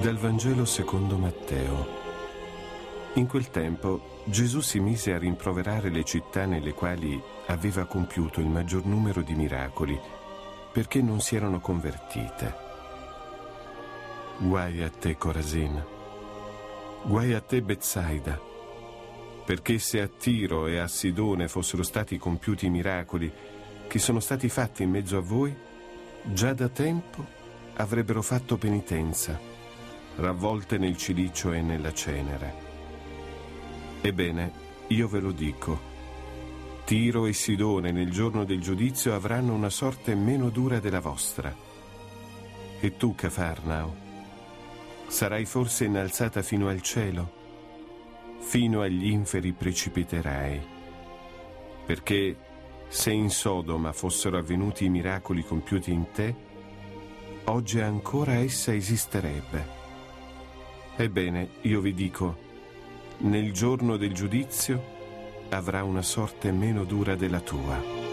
Dal Vangelo secondo Matteo. In quel tempo Gesù si mise a rimproverare le città nelle quali aveva compiuto il maggior numero di miracoli, perché non si erano convertite. Guai a te, Corasin! Guai a te, Betsaida! Perché se a Tiro e a Sidone fossero stati compiuti i miracoli che sono stati fatti in mezzo a voi, già da tempo avrebbero fatto penitenza, ravvolte nel cilicio e nella cenere. Ebbene, io ve lo dico, Tiro e Sidone nel giorno del giudizio avranno una sorte meno dura della vostra. E tu, Cafarnao, sarai forse innalzata fino al cielo? Fino agli inferi precipiterai. Perché se in Sodoma fossero avvenuti i miracoli compiuti in te, oggi ancora essa esisterebbe. Ebbene, io vi dico, nel giorno del giudizio avrà una sorte meno dura della tua.